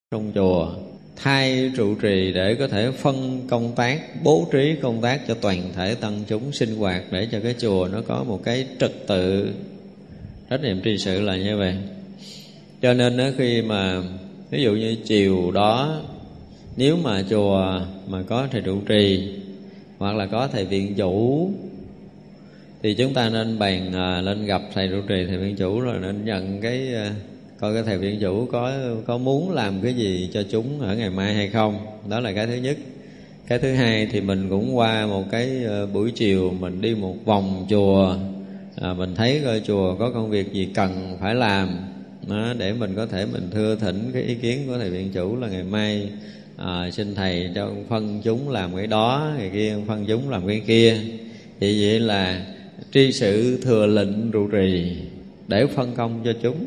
trong chùa thay trụ trì để có thể phân công tác, bố trí công tác cho toàn thể tăng chúng sinh hoạt, để cho cái chùa nó có một cái trật tự. Trách nhiệm tri sự là như vậy. Cho nên khi mà ví dụ như chiều đó, nếu mà chùa mà có thầy trụ trì hoặc là có thầy viện chủ, thì chúng ta nên bàn lên gặp thầy trụ trì, thầy viện chủ, rồi nên nhận cái coi cái thầy viện chủ có muốn làm cái gì cho chúng ở ngày mai hay không. Đó là cái thứ nhất. Cái thứ hai thì mình cũng qua một cái buổi chiều mình đi một vòng chùa, mình thấy coi chùa có công việc gì cần phải làm đó, để mình có thể mình thưa thỉnh cái ý kiến của thầy viện chủ là ngày mai xin thầy cho phân chúng làm cái đó, ngày kia phân chúng làm cái kia. Thì vậy là tri sự thừa lệnh trụ trì để phân công cho chúng.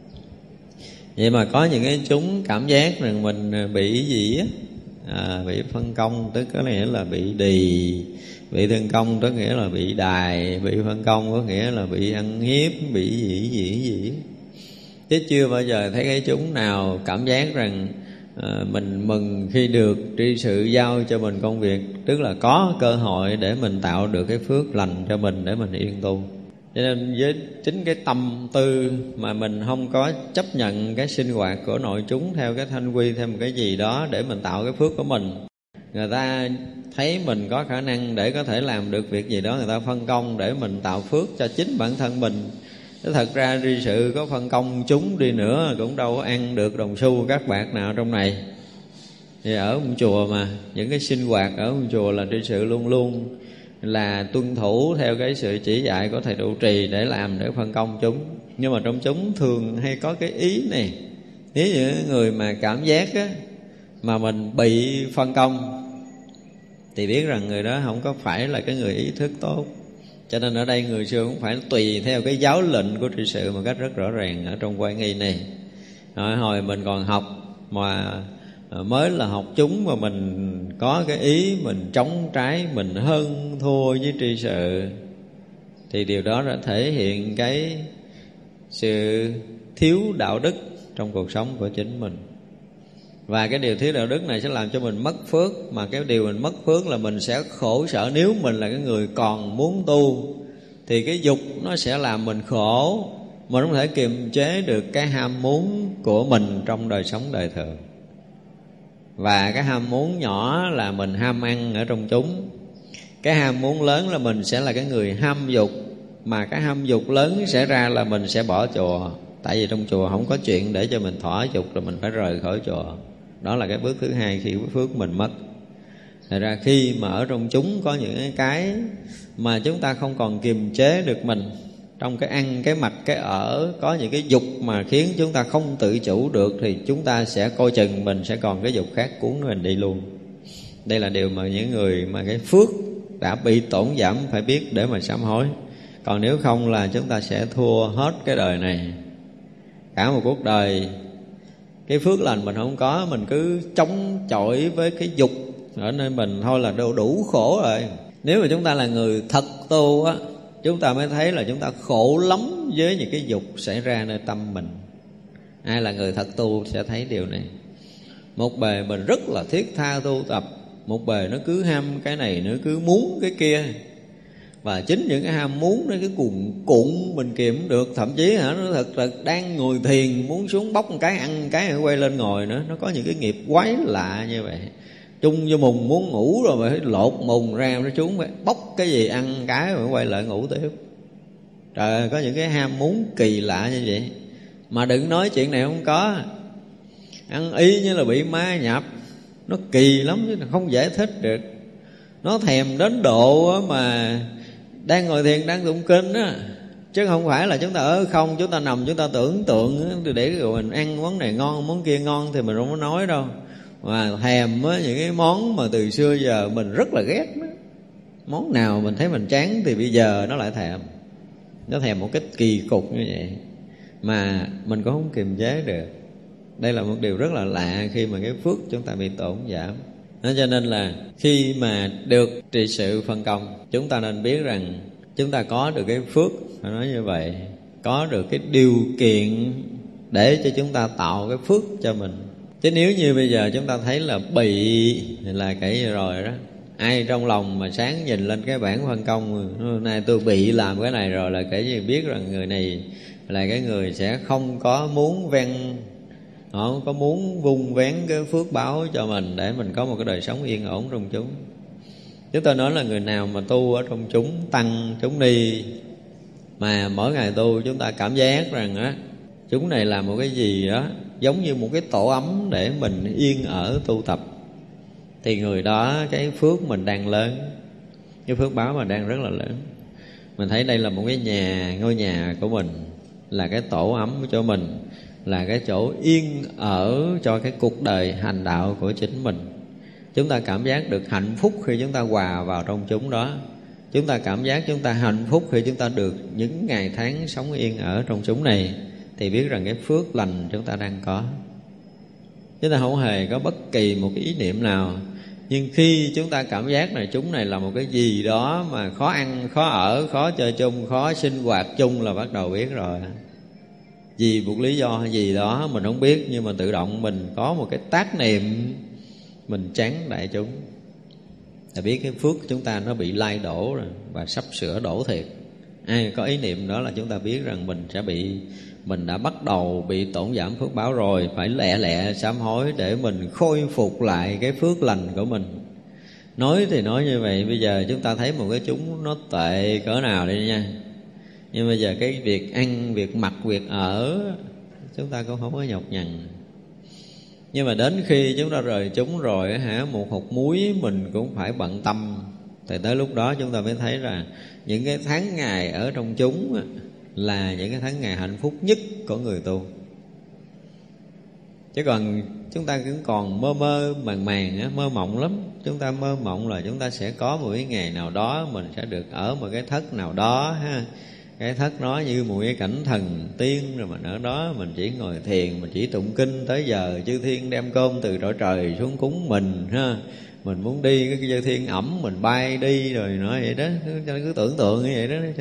Vậy mà có những cái chúng cảm giác rằng mình bị gì á, bị phân công, tức có nghĩa là bị đì, bị phân công tức nghĩa là bị đài, bị phân công có nghĩa là bị ăn hiếp, bị gì. Chứ chưa bao giờ thấy cái chúng nào cảm giác rằng mình mừng khi được tri sự giao cho mình công việc, tức là có cơ hội để mình tạo được cái phước lành cho mình để mình yên tu. Cho nên với chính cái tâm tư mà mình không có chấp nhận cái sinh hoạt của nội chúng theo cái thanh quy, theo một cái gì đó để mình tạo cái phước của mình. Người ta thấy mình có khả năng để có thể làm được việc gì đó, người ta phân công để mình tạo phước cho chính bản thân mình. Thế thật ra tri sự có phân công chúng đi nữa cũng đâu có ăn được đồng xu các bạc nào trong này. Thì ở một chùa mà những cái sinh hoạt ở một chùa là tri sự luôn luôn là tuân thủ theo cái sự chỉ dạy của thầy trụ trì để làm, để phân công chúng. Nhưng mà trong chúng thường hay có cái ý này, nếu như người mà cảm giác á, mà mình bị phân công thì biết rằng người đó không có phải là cái người ý thức tốt. Cho nên ở đây người xưa cũng phải tùy theo cái giáo lệnh của tri sự một cách rất rõ ràng ở trong Quan Nghi này. Hồi mình còn học mà mới là học chúng mà mình có cái ý mình chống trái, mình hơn thua với tri sự, thì điều đó đã thể hiện cái sự thiếu đạo đức trong cuộc sống của chính mình. Và cái điều thiếu đạo đức này sẽ làm cho mình mất phước. Mà cái điều mình mất phước là mình sẽ khổ sở. Nếu mình là cái người còn muốn tu thì cái dục nó sẽ làm mình khổ, mình không thể kiềm chế được cái ham muốn của mình trong đời sống đời thường. Và cái ham muốn nhỏ là mình ham ăn ở trong chúng. Cái ham muốn lớn là mình sẽ là cái người ham dục. Mà cái ham dục lớn sẽ ra là mình sẽ bỏ chùa. Tại vì trong chùa không có chuyện để cho mình thỏa dục, là mình phải rời khỏi chùa. Đó là cái bước thứ hai khi phước mình mất. Thật ra khi mà ở trong chúng có những cái mà chúng ta không còn kiềm chế được mình, trong cái ăn, cái mặc, cái ở, có những cái dục mà khiến chúng ta không tự chủ được, thì chúng ta sẽ coi chừng mình sẽ còn cái dục khác cuốn mình đi luôn. Đây là điều mà những người mà cái phước đã bị tổn giảm phải biết để mà sám hối. Còn nếu không là chúng ta sẽ thua hết cái đời này. Cả một cuộc đời cái phước lành mình không có, mình cứ chống chọi với cái dục ở nơi mình thôi là đủ khổ rồi. Nếu mà chúng ta là người thật tu á, chúng ta mới thấy là chúng ta khổ lắm với những cái dục xảy ra nơi tâm mình. Ai là người thật tu sẽ thấy điều này. Một bề mình rất là thiết tha tu tập, một bề nó cứ ham cái này, nó cứ muốn cái kia. Và chính những cái ham muốn nó cứ cuộn mình kiềm được. Thậm chí nó thật đang ngồi thiền muốn xuống bóc một cái ăn một cái quay lên ngồi nữa. Nó có những cái nghiệp quái lạ như vậy. Chung vô mùng muốn ngủ rồi mà phải lột mùng ra, nó xuống bóc cái gì ăn cái rồi quay lại ngủ tiếp. Trời ơi, có những cái ham muốn kỳ lạ như vậy. Mà đừng nói chuyện này không có. Ăn y như là bị ma nhập. Nó kỳ lắm chứ không giải thích được. Nó thèm đến độ mà đang ngồi thiền, đang tụng kinh á, chứ không phải là chúng ta ở không, chúng ta nằm chúng ta tưởng tượng để rồi mình ăn món này ngon, món kia ngon thì mình không có nói đâu. Mà thèm á, những cái món mà từ xưa giờ mình rất là ghét đó. Món nào mình thấy mình chán thì bây giờ nó lại thèm. Nó thèm một cách kỳ cục như vậy mà mình cũng không kiềm chế được. Đây là một điều rất là lạ khi mà cái phước chúng ta bị tổn giảm. Đó, cho nên là khi mà được trị sự phân công, chúng ta nên biết rằng chúng ta có được cái phước, phải nói như vậy, có được cái điều kiện để cho chúng ta tạo cái phước cho mình. Chứ nếu như bây giờ chúng ta thấy là bị là cái gì rồi đó. Ai trong lòng mà sáng nhìn lên cái bảng phân công, hôm nay tôi bị làm cái này rồi, là kể gì biết rằng người này là cái người sẽ không có muốn họ không có muốn vun vén cái phước báo cho mình để mình có một cái đời sống yên ổn trong chúng. Chúng tôi nói là người nào mà tu ở trong chúng tăng chúng ni, mà mỗi ngày tu chúng ta cảm giác rằng á chúng này là một cái gì đó giống như một cái tổ ấm để mình yên ở tu tập, thì người đó cái phước mình đang lớn, cái phước báo mình đang rất là lớn. Mình thấy đây là một cái nhà, ngôi nhà của mình, là cái tổ ấm cho mình, là cái chỗ yên ở cho cái cuộc đời hành đạo của chính mình. Chúng ta cảm giác được hạnh phúc khi chúng ta hòa vào trong chúng đó. Chúng ta cảm giác chúng ta hạnh phúc khi chúng ta được những ngày tháng sống yên ở trong chúng này, thì biết rằng cái phước lành chúng ta đang có. Chúng ta không hề có bất kỳ một cái ý niệm nào. Nhưng khi chúng ta cảm giác là chúng này là một cái gì đó mà khó ăn, khó ở, khó chơi chung, khó sinh hoạt chung, là bắt đầu biết rồi. Vì một lý do hay gì đó mình không biết, nhưng mà tự động mình có một cái tác niệm mình chán đại chúng, là biết cái phước của chúng ta nó bị lai đổ rồi, và sắp sửa đổ thiệt. Ai có ý niệm đó là chúng ta biết rằng mình đã bắt đầu bị tổn giảm phước báo rồi, phải lẹ lẹ sám hối để mình khôi phục lại cái phước lành của mình. Nói thì nói như vậy, bây giờ chúng ta thấy một cái chúng nó tệ cỡ nào đi nha, nhưng bây giờ cái việc ăn, việc mặc, việc ở chúng ta cũng không có nhọc nhằn. Nhưng mà đến khi chúng ta rời chúng rồi một hột muối mình cũng phải bận tâm. Thì tới lúc đó chúng ta mới thấy là những cái tháng ngày ở trong chúng là những cái tháng ngày hạnh phúc nhất của người tu. Chứ còn chúng ta cũng còn mơ mơ màng màng, mơ mộng lắm. Chúng ta mơ mộng là chúng ta sẽ có một cái ngày nào đó mình sẽ được ở một cái thất nào đó ha. Cái thất nó như một cái cảnh thần tiên, rồi mình ở đó mình chỉ ngồi thiền, mình chỉ tụng kinh, tới giờ chư thiên đem cơm từ cõi trời xuống cúng mình ha. Mình muốn đi cái chư thiên ẩm mình bay đi, rồi nói vậy đó, cho nó cứ tưởng tượng như vậy đó, cho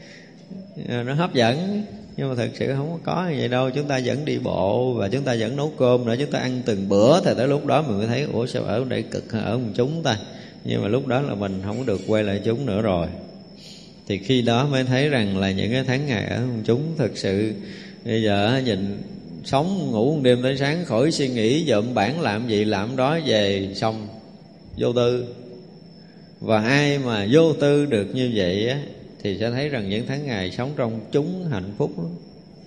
nó hấp dẫn. Nhưng mà thật sự không có như vậy đâu. Chúng ta vẫn đi bộ và chúng ta vẫn nấu cơm nữa, chúng ta ăn từng bữa, thì tới lúc đó mình mới thấy ủa sao ở đây cực ở một chúng ta. Nhưng mà lúc đó là mình không có được quay lại chúng nữa rồi. Thì khi đó mới thấy rằng là những cái tháng ngày ở chúng thực sự bây giờ nhìn sống ngủ một đêm tới sáng, khỏi suy nghĩ dợm bản làm gì làm đó, về xong vô tư. Và ai mà vô tư được như vậy á, thì sẽ thấy rằng những tháng ngày sống trong chúng hạnh phúc lắm.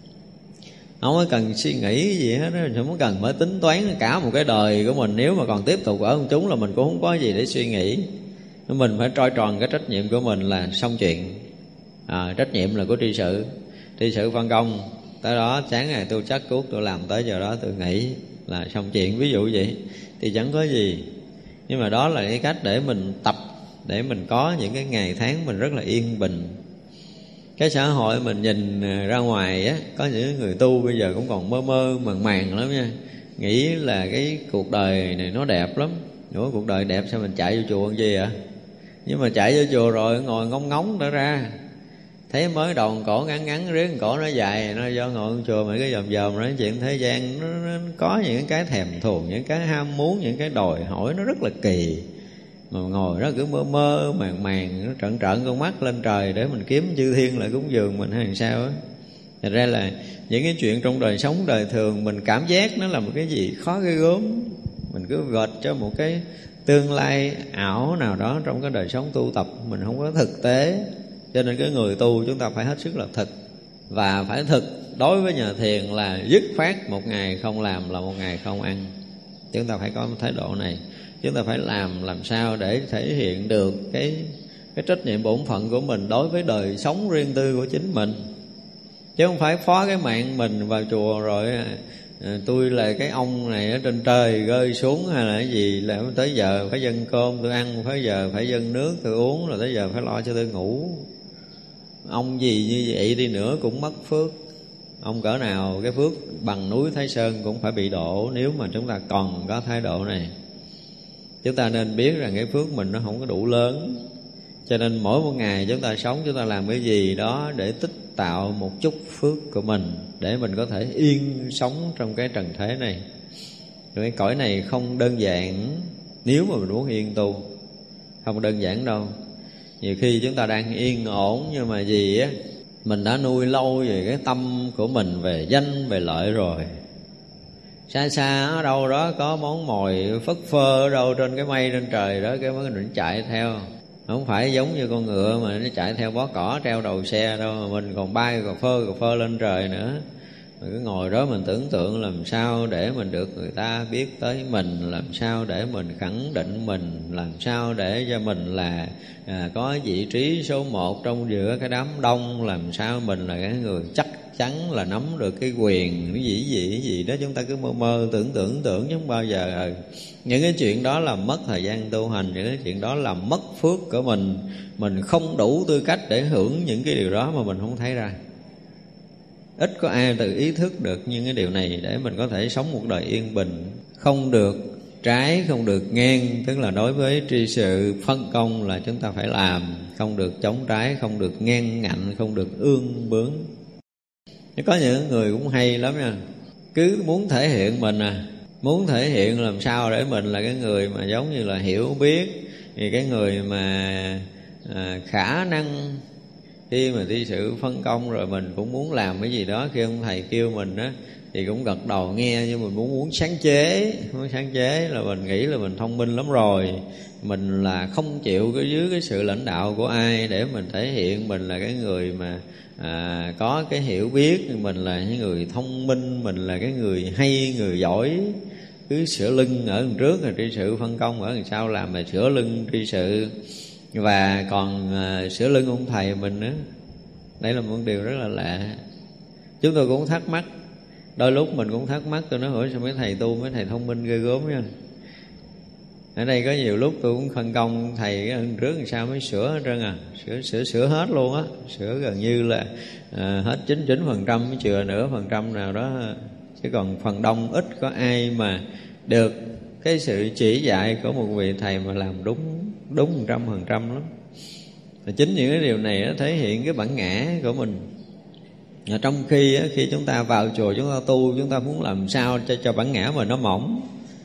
Không có cần suy nghĩ gì hết đó, không có cần phải tính toán cả một cái đời của mình. Nếu mà còn tiếp tục ở trong chúng là mình cũng không có gì để suy nghĩ. Mình phải troi tròn cái trách nhiệm của mình là xong chuyện. Trách nhiệm là của tri sự. Tri sự phân công, tới đó sáng ngày tôi chắc cuốc tôi làm, tới giờ đó tôi nghỉ, là xong chuyện. Ví dụ vậy thì chẳng có gì. Nhưng mà đó là cái cách để mình tập, để mình có những cái ngày tháng mình rất là yên bình. Cái xã hội mình nhìn ra ngoài á, có những người tu bây giờ cũng còn mơ mơ màng màng lắm nha. Nghĩ là cái cuộc đời này nó đẹp lắm. Ủa cuộc đời đẹp sao mình chạy vô chùa làm gì ạ? Nhưng mà chạy vô chùa rồi ngồi ngóng ngóng đã ra, thấy mới đầu cổ ngắn ngắn, riết cổ nó dài, nó do ngồi trong chùa mà cái dòm dòm nói chuyện thế gian nó có những cái thèm thuồng, những cái ham muốn, những cái đòi hỏi nó rất là kỳ. Mà ngồi đó cứ mơ mơ màng màng, nó trợn trợn con mắt lên trời để mình kiếm chư thiên lại cúng dường mình hay làm sao á. Thật ra là những cái chuyện trong đời sống đời thường mình cảm giác nó là một cái gì khó ghê gớm. Mình cứ gọt cho một cái tương lai ảo nào đó trong cái đời sống tu tập, mình không có thực tế. Cho nên cái người tu chúng ta phải hết sức là thực. Và phải thực đối với nhà thiền là dứt khoát, một ngày không làm là một ngày không ăn. Chúng ta phải có một thái độ này. Chúng ta phải làm sao để thể hiện được cái trách nhiệm bổn phận của mình đối với đời sống riêng tư của chính mình. Chứ không phải phó cái mạng mình vào chùa rồi tôi là cái ông này ở trên trời rơi xuống hay là cái gì, là tới giờ phải dâng cơm tôi ăn, tới giờ phải dâng nước tôi uống, rồi tới giờ phải lo cho tôi ngủ. Ông gì như vậy đi nữa cũng mất phước. Ông cỡ nào cái phước bằng núi Thái Sơn cũng phải bị đổ nếu mà chúng ta còn có thái độ này. Chúng ta nên biết rằng cái phước mình nó không có đủ lớn. Cho nên mỗi một ngày chúng ta sống, chúng ta làm cái gì đó để tích tạo một chút phước của mình, để mình có thể yên sống trong cái trần thế này. Cái cõi này không đơn giản. Nếu mà mình muốn yên tu, không đơn giản đâu. Nhiều khi chúng ta đang yên ổn, nhưng mà gì á, mình đã nuôi lâu về cái tâm của mình về danh về lợi rồi. Xa xa ở đâu đó có món mồi phất phơ ở đâu trên cái mây trên trời đó, cái mình chạy theo. Không phải giống như con ngựa mà nó chạy theo bó cỏ treo đầu xe đâu, mà mình còn bay cà phơ lên trời nữa. Mình cứ ngồi đó mình tưởng tượng làm sao để mình được người ta biết tới mình, làm sao để mình khẳng định mình, làm sao để cho mình là có vị trí số 1 trong giữa cái đám đông, làm sao mình là cái người chắc chắn là nắm được cái quyền cái gì đó. Chúng ta cứ mơ tưởng chứ không bao giờ. Những cái chuyện đó là mất thời gian tu hành, những cái chuyện đó là mất phước của mình không đủ tư cách để hưởng những cái điều đó mà mình không thấy ra. Ít có ai tự ý thức được những cái điều này để mình có thể sống một đời yên bình. Không được trái, không được ngang, tức là đối với tri sự phân công là chúng ta phải làm. Không được chống trái, không được ngang ngạnh, không được ương bướng. Có những người cũng hay lắm nha, cứ muốn thể hiện mình muốn thể hiện làm sao để mình là cái người mà giống như là hiểu biết, thì cái người mà khả năng. Khi mà thi sự phân công rồi mình cũng muốn làm cái gì đó, khi ông thầy kêu mình á thì cũng gật đầu nghe, nhưng mình muốn sáng chế. Muốn sáng chế là mình nghĩ là mình thông minh lắm rồi, mình là không chịu dưới cái sự lãnh đạo của ai để mình thể hiện mình là cái người mà có cái hiểu biết, mình là những người thông minh, mình là cái người hay, người giỏi. Cứ sửa lưng ở đằng trước rồi tri sự phân công ở đằng sau làm, mà sửa lưng tri sự và còn sửa lưng ông thầy mình nữa. Đây là một điều rất là lạ. Chúng tôi cũng thắc mắc, đôi lúc mình cũng thắc mắc. Tôi nói hỏi sao mấy thầy tu, mấy thầy thông minh ghê gớm nha. Ở đây có nhiều lúc tôi cũng phân công thầy cái trước làm sao mới sửa hết trơn sửa hết luôn á, sửa gần như là hết 99%, mới chừa nửa % nào đó. Chứ còn phần đông ít có ai mà được cái sự chỉ dạy của một vị thầy mà làm đúng 100% lắm. Và chính những cái điều này nó thể hiện cái bản ngã của mình. Trong khi chúng ta vào chùa chúng ta tu, chúng ta muốn làm sao cho bản ngã mình nó mỏng,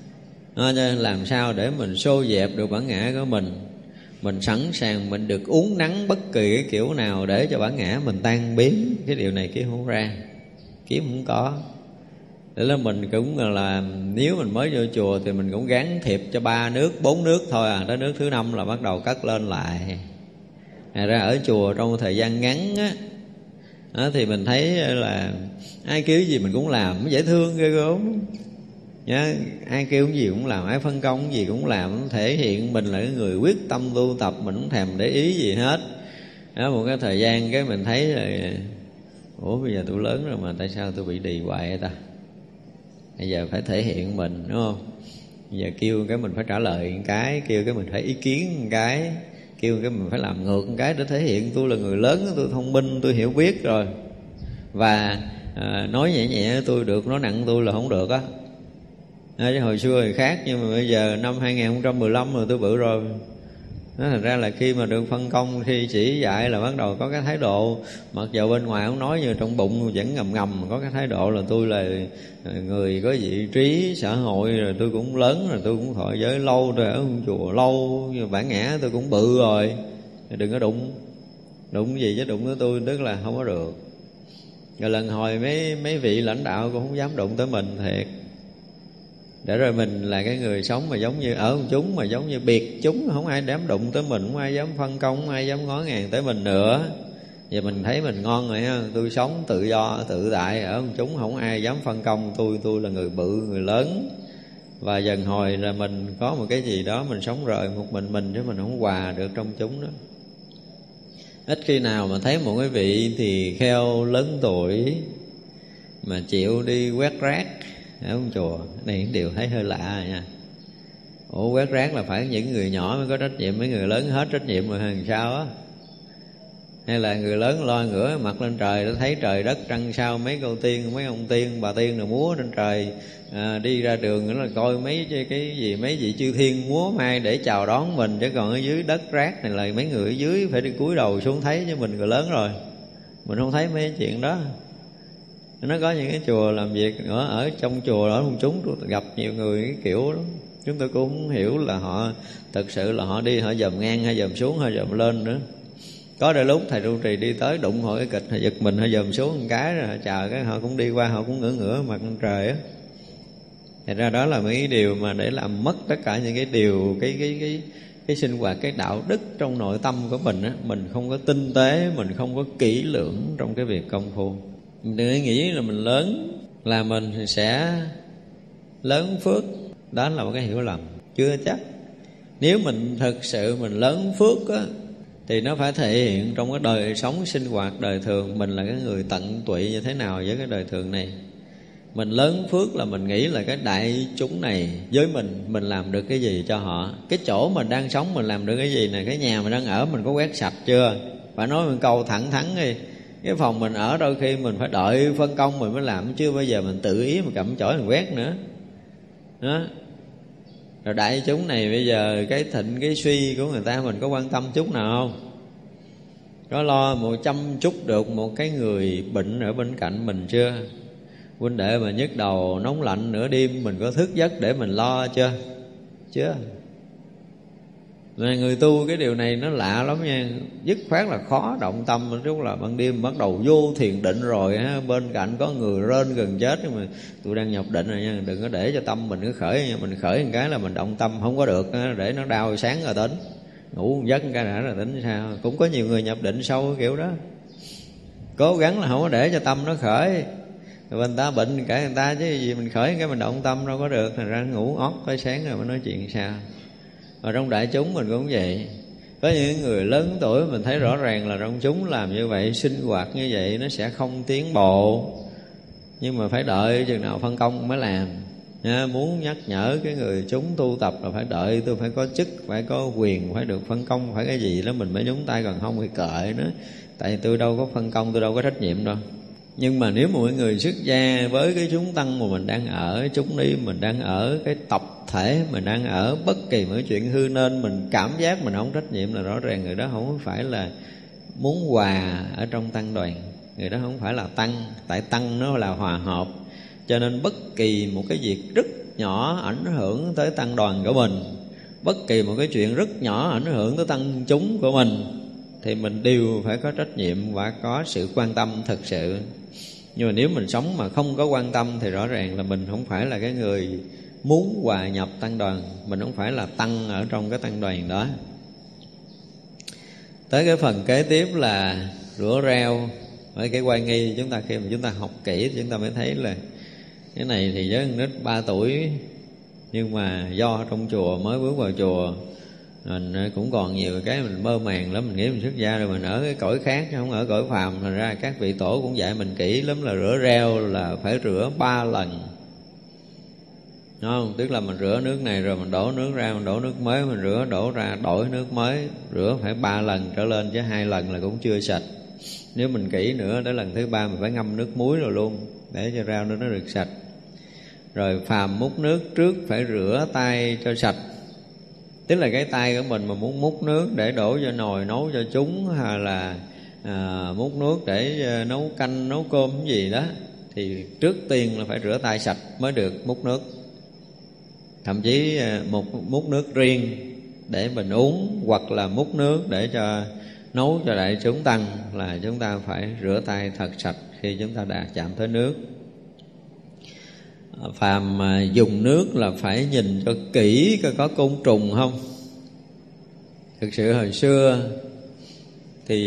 làm sao để mình xô dẹp được bản ngã của mình sẵn sàng mình được uốn nắn bất kỳ cái kiểu nào để cho bản ngã mình tan biến. Cái điều này kiếm không ra, kiếm không có. Để là mình cũng là nếu mình mới vô chùa thì mình cũng gán thiệp cho 3 nước 4 nước thôi tới nước thứ 5 là bắt đầu cất lên lại. Ra ở chùa trong một thời gian ngắn thì mình thấy là ai kêu gì mình cũng làm, dễ thương ghê gớm nhá. Ai kêu cái gì cũng làm, ai phân công cái gì cũng làm, thể hiện mình là cái người quyết tâm tu tập, mình không thèm để ý gì hết. Một cái thời gian cái mình thấy là ủa bây giờ tôi lớn rồi mà tại sao tôi bị đì hoài vậy ta? Bây giờ phải thể hiện mình, đúng không? Bây giờ kêu cái mình phải trả lời một cái, kêu cái mình phải ý kiến một cái, kêu cái mình phải làm ngược một cái để thể hiện tôi là người lớn, tôi thông minh, tôi hiểu biết rồi. Và nói nhẹ nhẹ tôi được, nói nặng tôi là không được á. Chứ hồi xưa thì khác, nhưng mà bây giờ năm 2015 rồi tôi bự rồi. Thành ra là khi mà được phân công, khi chỉ dạy là bắt đầu có cái thái độ, mặc dù bên ngoài không nói nhưng trong bụng vẫn ngầm có cái thái độ là tôi là người có vị trí xã hội, rồi tôi cũng lớn rồi, tôi cũng thọ giới lâu rồi, ở chùa lâu, nhưng bản ngã tôi cũng bự rồi, đừng có đụng gì chứ đụng tới tôi tức là không có được. Rồi lần hồi mấy vị lãnh đạo cũng không dám đụng tới mình thiệt. Để rồi mình là cái người sống mà giống như ở chúng, mà giống như biệt chúng, không ai dám đụng tới mình, không ai dám phân công, không ai dám ngó ngàng tới mình nữa. Giờ mình thấy mình ngon rồi ha, tôi sống tự do tự tại, ở chúng không ai dám phân công tôi là người bự, người lớn. Và dần hồi là mình có một cái gì đó, mình sống rời một mình chứ mình không hòa được trong chúng đó. Ít khi nào mà thấy một cái vị thì kheo lớn tuổi mà chịu đi quét rác ở ông chùa. Này điều thấy hơi lạ rồi nha. Ủa quét rác là phải những người nhỏ mới có trách nhiệm, mấy người lớn hết trách nhiệm rồi làm sao á? Hay là người lớn lo ngửa mặt lên trời để thấy trời đất trăng sao, mấy cô tiên, mấy ông tiên, bà tiên rồi múa trên trời, đi ra đường nữa là coi mấy cái gì, mấy vị chư thiên múa mai để chào đón mình. Chứ còn ở dưới đất rác này là mấy người ở dưới phải đi cúi đầu xuống thấy, chứ mình người lớn rồi mình không thấy mấy chuyện đó. Nó có những cái chùa làm việc ở trong chùa đó, công chúng tôi gặp nhiều người cái kiểu đó. Chúng tôi cũng không hiểu là họ thực sự là họ đi họ dòm ngang hay dòm xuống hay dòm lên nữa. Có đôi lúc thầy trụ trì đi tới đụng họ cái kịch, họ giật mình họ dòm xuống một cái rồi họ chờ cái họ cũng đi qua, họ cũng ngửa mặt lên trời á. Thật ra đó là mấy cái điều mà để làm mất tất cả những cái điều cái sinh hoạt, cái đạo đức trong nội tâm của mình á. Mình không có tinh tế, mình không có kỹ lưỡng trong cái việc công phu. Mình đừng nghĩ là mình lớn là mình sẽ lớn phước. Đó là một cái hiểu lầm, chưa chắc. Nếu mình thực sự mình lớn phước á, thì nó phải thể hiện trong cái đời sống sinh hoạt đời thường. Mình là cái người tận tụy như thế nào với cái đời thường này. Mình lớn phước là mình nghĩ là cái đại chúng này với mình làm được cái gì cho họ. Cái chỗ mình đang sống mình làm được cái gì nè. Cái nhà mình đang ở mình có quét sạch chưa. Phải nói một câu thẳng thắn đi. Cái phòng mình ở đôi khi mình phải đợi phân công mình mới làm, chứ bây giờ mình tự ý mình cầm chổi mình quét nữa đó. Rồi đại chúng này bây giờ cái thịnh cái suy của người ta mình có quan tâm chút nào không? Có lo một chăm chút được một cái người bệnh ở bên cạnh mình chưa? Huynh đệ mà nhức đầu nóng lạnh nửa đêm mình có thức giấc để mình lo chưa? Chưa. Mà người tu cái điều này nó lạ lắm nha. Dứt khoát là khó động tâm. Lúc là ban đêm bắt đầu vô thiền định rồi ha, bên cạnh có người rên gần chết, nhưng mà tôi đang nhập định rồi nha, đừng có để cho tâm mình cứ khởi nha. Mình khởi một cái là mình động tâm không có được, để nó đau sáng rồi tỉnh, ngủ một giấc một cái đã rồi tỉnh sao. Cũng có nhiều người nhập định sâu cái kiểu đó. Cố gắng là không có để cho tâm nó khởi. Rồi người ta bệnh cả người ta chứ gì mình khởi cái mình động tâm đâu có được. Thành ra ngủ ót tới sáng rồi mới nói chuyện sao. Ở trong đại chúng mình cũng vậy. Có những người lớn tuổi mình thấy rõ ràng là trong chúng làm như vậy, sinh hoạt như vậy nó sẽ không tiến bộ. Nhưng mà phải đợi chừng nào phân công mới làm. Muốn nhắc nhở cái người chúng tu tập là phải đợi tôi phải có chức, phải có quyền, phải được phân công, phải cái gì đó mình mới nhúng tay, còn không thì kệ nữa. Tại vì tôi đâu có phân công, tôi đâu có trách nhiệm đâu. Nhưng mà nếu mà mọi người xuất gia với cái chúng tăng mà mình đang ở, chúng đi mình đang ở, cái tập thể mình đang ở, bất kỳ một chuyện hư nên mình cảm giác mình không trách nhiệm là rõ ràng người đó không phải là muốn hòa ở trong tăng đoàn. Người đó không phải là tăng, tại tăng nó là hòa hợp. Cho nên bất kỳ một cái việc rất nhỏ ảnh hưởng tới tăng đoàn của mình, bất kỳ một cái chuyện rất nhỏ ảnh hưởng tới tăng chúng của mình, thì mình đều phải có trách nhiệm và có sự quan tâm thực sự. Nhưng mà nếu mình sống mà không có quan tâm thì rõ ràng là mình không phải là cái người muốn hòa nhập tăng đoàn, mình không phải là tăng ở trong cái tăng đoàn đó. Tới cái phần kế tiếp là rửa rau. Ở cái oai nghi chúng ta khi mà chúng ta học kỹ chúng ta mới thấy là cái này thì với con nít 3 tuổi, nhưng mà do trong chùa mới bước vào chùa mình cũng còn nhiều cái mình mơ màng lắm. Mình nghĩ mình xuất gia rồi mình ở cái cõi khác không ở cõi phàm. Thành ra các vị tổ cũng dạy mình kỹ lắm là rửa rau là phải rửa 3 lần, đúng không? Tức là mình rửa nước này rồi mình đổ nước ra, mình đổ nước mới, mình rửa đổ ra đổi nước mới. Rửa phải 3 lần trở lên, chứ 2 lần là cũng chưa sạch. Nếu mình kỹ nữa tới lần thứ 3 mình phải ngâm nước muối rồi luôn để cho rau nó được sạch. Rồi phàm múc nước trước phải rửa tay cho sạch. Tức là cái tay của mình mà muốn múc nước để đổ vô nồi nấu cho chúng, hay là múc nước để nấu canh, nấu cơm cái gì đó, thì trước tiên là phải rửa tay sạch mới được múc nước. Thậm chí một múc nước riêng để mình uống, hoặc là múc nước để cho nấu cho đại chúng tăng, là chúng ta phải rửa tay thật sạch khi chúng ta đã chạm tới nước. Phàm dùng nước là phải nhìn cho kỹ coi có côn trùng không. Thực sự hồi xưa thì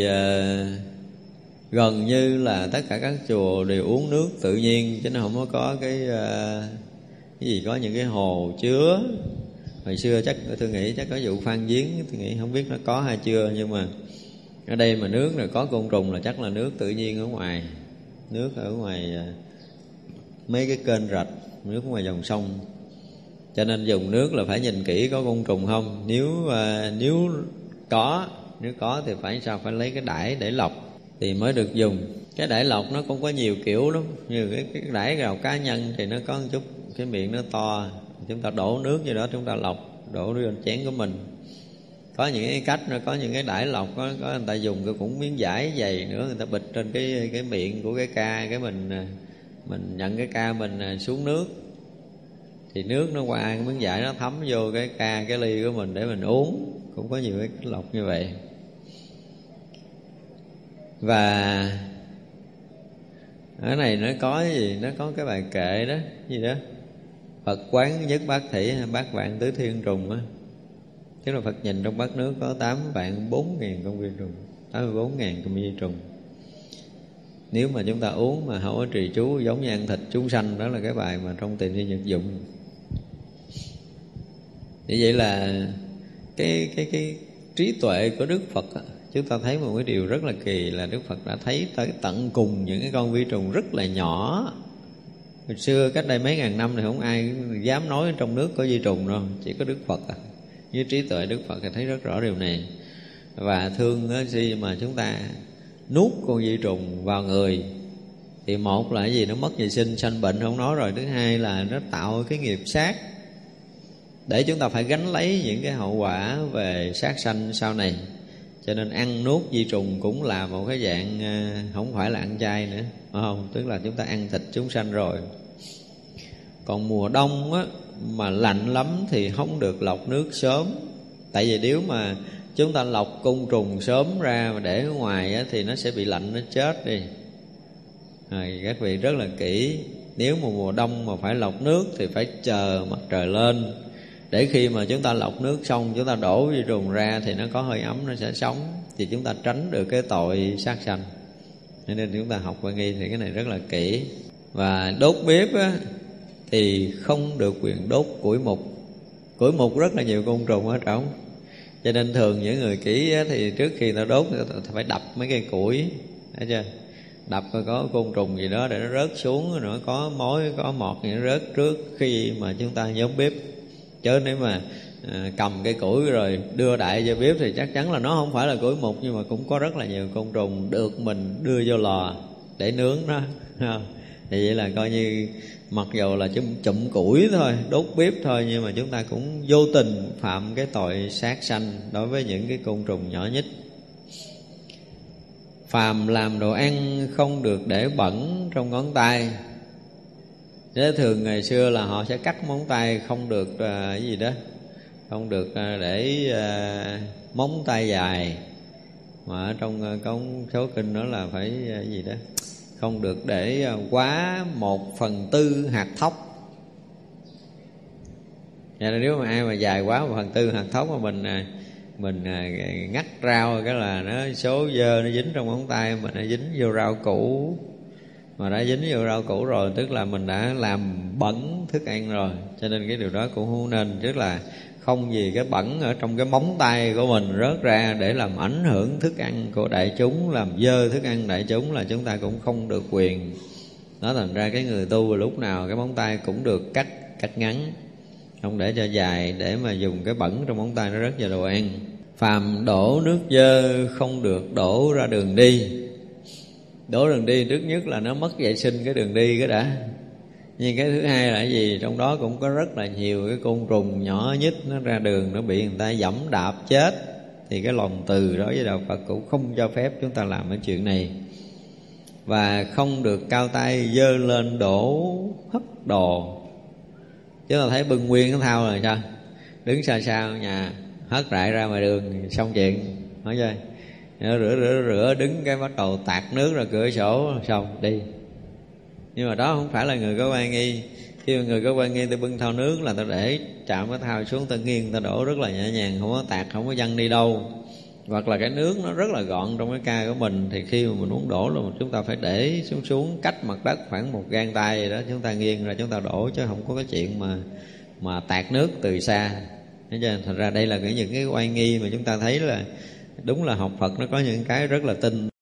gần như là tất cả các chùa đều uống nước tự nhiên, chứ nó không có cái gì có những cái hồ chứa. Hồi xưa chắc tôi nghĩ chắc có vụ khoan giếng, tôi nghĩ không biết nó có hay chưa, nhưng mà ở đây mà nước này có côn trùng là chắc là nước tự nhiên ở ngoài. Nước ở ngoài mấy cái kênh rạch, nước ngoài dòng sông. Cho nên dùng nước là phải nhìn kỹ có côn trùng không. Nếu có thì phải sao? Phải lấy cái đãi để lọc thì mới được dùng. Cái đãi lọc nó cũng có nhiều kiểu lắm. Như cái đãi gạo cá nhân thì nó có một chút cái miệng nó to, chúng ta đổ nước như đó chúng ta lọc, đổ vô chén của mình. Có những cái cách, nó có những cái đãi lọc, có người ta dùng cái cũng miếng vải dày nữa, người ta bịt trên cái miệng của cái ca, cái mình mình nhận cái ca mình xuống nước, thì nước nó qua cái miếng vải nó thấm vô cái ca, cái ly của mình để mình uống. Cũng có nhiều cái lọc như vậy. Và ở này nó có cái gì? Nó có cái bài kệ đó, gì đó, Phật quán nhất bát thủy, bát vạn tứ thiên trùng á. Tức là Phật nhìn trong bát nước có 8.400.000 con vi trùng, 84.000 con vi trùng. Nếu mà chúng ta uống mà không có trì chú, giống như ăn thịt chúng sanh, đó là cái bài mà trong Tiền Thiên Nhật Dụng. Vì vậy là cái trí tuệ của Đức Phật á, chúng ta thấy một cái điều rất là kỳ là Đức Phật đã thấy tới tận cùng những cái con vi trùng rất là nhỏ. Hồi xưa cách đây mấy ngàn năm thì không ai dám nói trong nước có vi trùng đâu, chỉ có Đức Phật à. Với trí tuệ Đức Phật thì thấy rất rõ điều này. Và thương khi mà chúng ta nuốt con vi trùng vào người thì một là cái gì? Nó mất vệ sinh, sanh bệnh không nói rồi. Thứ hai là nó tạo cái nghiệp sát để chúng ta phải gánh lấy những cái hậu quả về sát sanh sau này. Cho nên ăn nuốt vi trùng cũng là một cái dạng không phải là ăn chay nữa, phải không? Tức là chúng ta ăn thịt chúng sanh rồi. Còn mùa đông á, mà lạnh lắm thì không được lọc nước sớm. Tại vì nếu mà chúng ta lọc côn trùng sớm ra mà để ở ngoài á, thì nó sẽ bị lạnh, nó chết đi. Các vị rất là kỹ. Nếu mà mùa đông mà phải lọc nước thì phải chờ mặt trời lên, để khi mà chúng ta lọc nước xong, chúng ta đổ vi trùng ra thì nó có hơi ấm, nó sẽ sống, thì chúng ta tránh được cái tội sát sanh. Nên chúng ta học Quan Nghi thì cái này rất là kỹ. Và đốt bếp á, thì không được quyền đốt củi mục. Củi mục rất là nhiều côn trùng ở trong. Cho nên thường những người kỹ á, thì trước khi ta đốt thì phải đập mấy cây củi, thấy chưa? Đập coi có côn trùng gì đó để nó rớt xuống, nó có mối, có mọt gì nó rớt trước khi mà chúng ta nhóm bếp. Chứ nếu mà cầm cái củi rồi đưa đại vô bếp thì chắc chắn là nó không phải là củi mục, nhưng mà cũng có rất là nhiều côn trùng được mình đưa vô lò để nướng nó. Thì vậy là coi như mặc dù là chụm củi thôi, đốt bếp thôi, nhưng mà chúng ta cũng vô tình phạm cái tội sát sanh đối với những cái côn trùng nhỏ nhất. Phàm làm đồ ăn không được để bẩn trong ngón tay. Thế thường ngày xưa là họ sẽ cắt móng tay, không được cái gì đó, không được để móng tay dài. Mà ở trong có số kinh đó là phải cái gì đó, không được để quá 1/4 hạt thóc. Vậy là nếu mà ai mà dài quá 1/4 hạt thóc mà mình ngắt rau cái là nó số dơ nó dính trong móng tay, mà nó dính vô rau củ. Mà đã dính vô rau củ rồi tức là mình đã làm bẩn thức ăn rồi. Cho nên cái điều đó cũng không nên. Tức là không vì cái bẩn ở trong cái móng tay của mình rớt ra để làm ảnh hưởng thức ăn của đại chúng, làm dơ thức ăn đại chúng, là chúng ta cũng không được quyền. Đó, thành ra cái người tu lúc nào cái móng tay cũng được cắt ngắn, không để cho dài, để mà dùng cái bẩn trong móng tay nó rớt vào đồ ăn. Phàm đổ nước dơ không được đổ ra đường đi. Đổ đường đi trước nhất là nó mất vệ sinh cái đường đi cái đã. Nhưng cái thứ hai là cái gì? Trong đó cũng có rất là nhiều cái côn trùng nhỏ nhất nó ra đường, nó bị người ta dẫm đạp chết. Thì cái lòng từ đó với Đạo Phật cũng không cho phép chúng ta làm cái chuyện này. Và không được cao tay dơ lên đổ hất đồ. Chúng ta thấy bưng nguyên cái thao rồi sao? Đứng xa xa nhà hất rải ra ngoài đường xong chuyện, nói chơi. Rửa đứng cái bắt đầu tạt nước ra cửa sổ xong đi. Nhưng mà đó không phải là người có Quan Nghi. Khi mà người có Quan Nghi, ta bưng thao nước là ta để chạm cái thao xuống, ta nghiêng, ta đổ rất là nhẹ nhàng, không có tạt, không có văng đi đâu. Hoặc là cái nước nó rất là gọn trong cái ca của mình, thì khi mà mình muốn đổ là chúng ta phải để xuống cách mặt đất khoảng 1 gang tay vậy đó, chúng ta nghiêng ra chúng ta đổ, chứ không có cái chuyện mà tạt nước từ xa. Thành ra đây là những cái Oai nghi mà chúng ta thấy là đúng là học Phật nó có những cái rất là tinh.